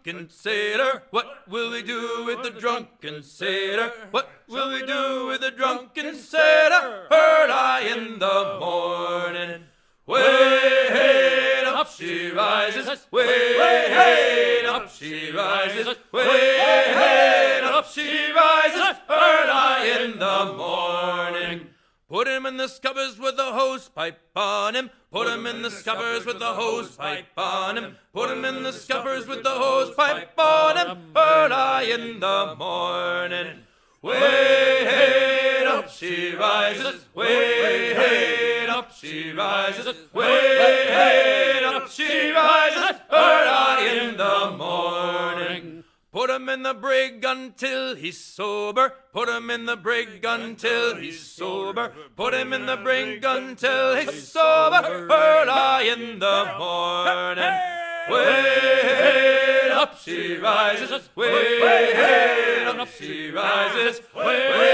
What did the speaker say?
drunken sailor? What will we do with the drunken sailor? What will we do with the drunken sailor? Early in the morning. Way, hey, up she rises. Way, hey, up she rises. Way, hey, up she rises. Early in the morning. Put him in the scuppers with the hose pipe on him. Put him in the scuppers with the hose pipe on him. Put him in the scuppers with the hose pipe on him. Early in the morning. Way, hey, up she rises. Way, hey, up she rises. Way, hey, up she rises. Early in the morning. Put him in the brig until he's sober. Put him in the brig until he's sober. Put him in the brig until he's sober. Early in the morning. Way, up she rises. Way, up she rises. Way,